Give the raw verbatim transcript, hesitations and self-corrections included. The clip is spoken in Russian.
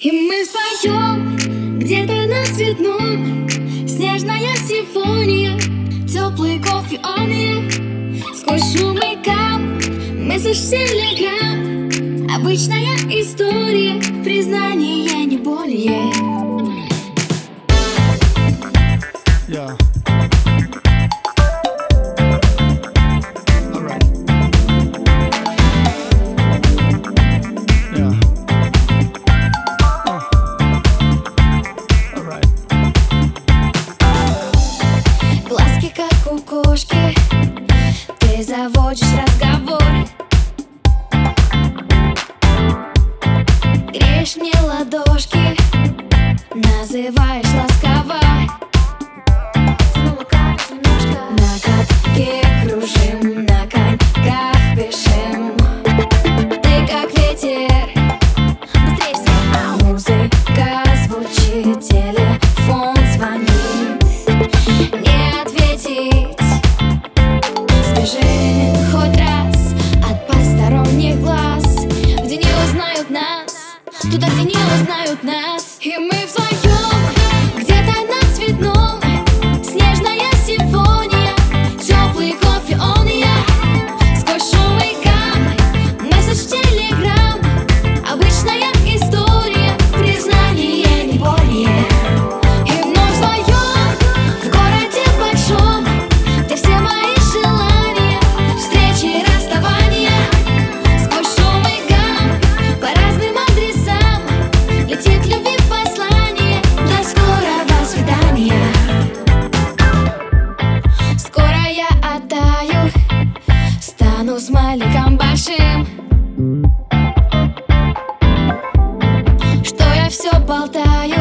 И мы вдвоем где-то на цветном, снежная симфония, теплый кофе он я. Сквозь шум и гам, месседж в телеграм. Обычная история, признание не более. Yeah. Глазки как у кошки, ты заводишь разговор, греешь мне ладошки, называешь ласково. На катке кружим, на коньках бежим. Ты как ветер, быстрей всех. А музыка звучит, телефон звонит. Не ответить, скажи хоть раз от посторонних глаз, где не узнают нас, туда, где не узнают нас. И мы вдвоем где-то на цветном, снежная симфония, теплый кофе он я. Сквозь шум и гам, месседж в телеграм. Обычная история, признание не более. И вновь вдвоем в городе большом, где все мои желания, встречи и расставания. Сквозь шум и гам, по разным адресам летит любви послание. До скорого свидания. Скоро я оттаю, стану смайликом большим, что я все болтаю.